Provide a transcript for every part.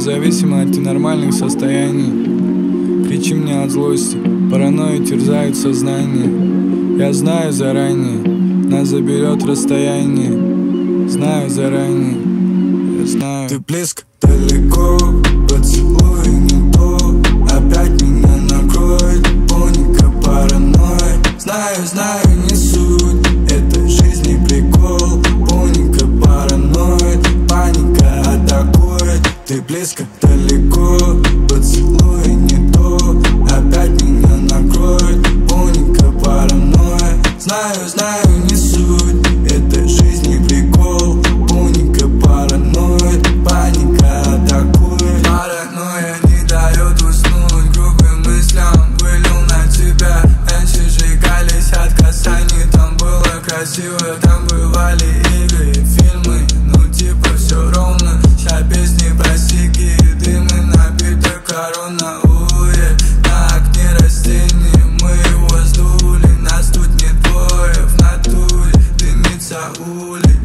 зависима от ненормальных состояний. Кричи мне от злости, паранойи терзают сознание. Я знаю заранее, нас заберет расстояние. Знаю заранее, я знаю. Ты близко, далеко, поцелуй не то. Опять меня накроет паника, паранойя. Знаю, не суть, это жизнь не прикол. Паника, паранойя, паника атакует. Ты близко, далеко, поцелуй не то. Опять меня накроет паника, паранойя. Знаю, не суть, это жизнь не прикол. Паника, паранойя, паника атакует. Паранойя не дает уснуть грубым мыслям. Вылил на тебя, раньше сжигались от касаний. Там было красиво, там бывали игры, фильмы. Ну типа все ровно, ща песни про сиги, дымы, напиток, корона, уе. На окне растения, мы его сдули. Нас тут не двое, в натуре дымится улей.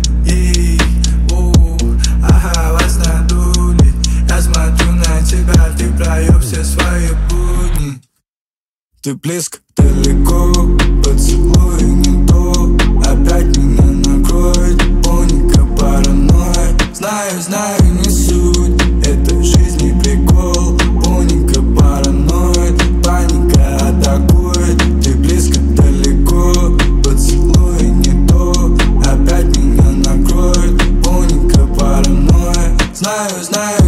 Ага, вас надули. Я смотрю на тебя, ты проеб все свои будни. Ты близко, далеко, поцелуй не то. Опять меня накроет паника, паранойя. Знаю, не суть, это жизнь не прикол. Паника, паранойя, паника атакует. Ты близко, далеко, поцелуй не то. Опять меня накроет паника, паранойя. Знаю,